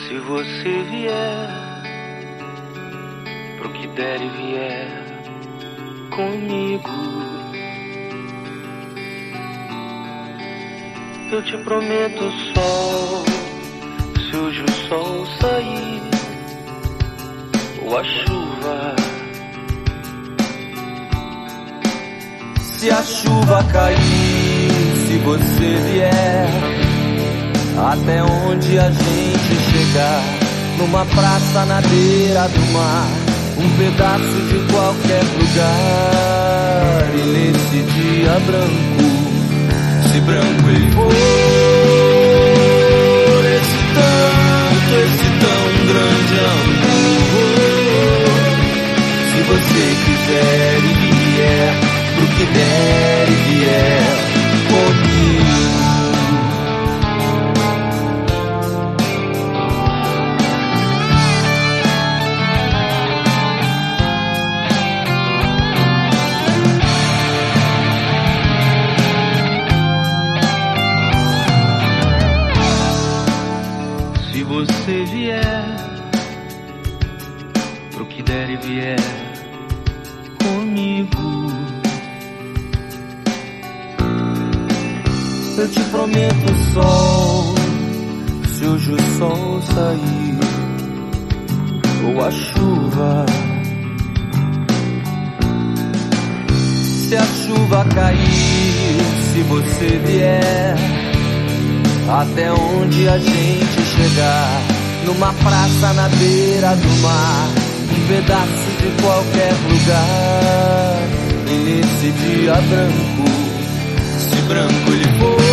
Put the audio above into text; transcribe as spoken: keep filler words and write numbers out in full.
Se você vier, pro que der e vier comigo, eu te prometo sol. Se hoje o sol sair ou a chuva, se a chuva cair, se você vier, até onde a gente chegar, numa praça na beira do mar, um pedaço de qualquer lugar. E nesse dia branco, se branco ele for, esse tanto, esse tão grande amor, se você quiser e vier, pro que der e vier comigo. Se você vier, pro que der e vier comigo, eu te prometo sol. Se hoje o sol sair ou a chuva, se a chuva cair, se você vier, até onde a gente chegar, numa praça na beira do mar, um pedaço de qualquer lugar. E nesse dia branco, se branco ele for,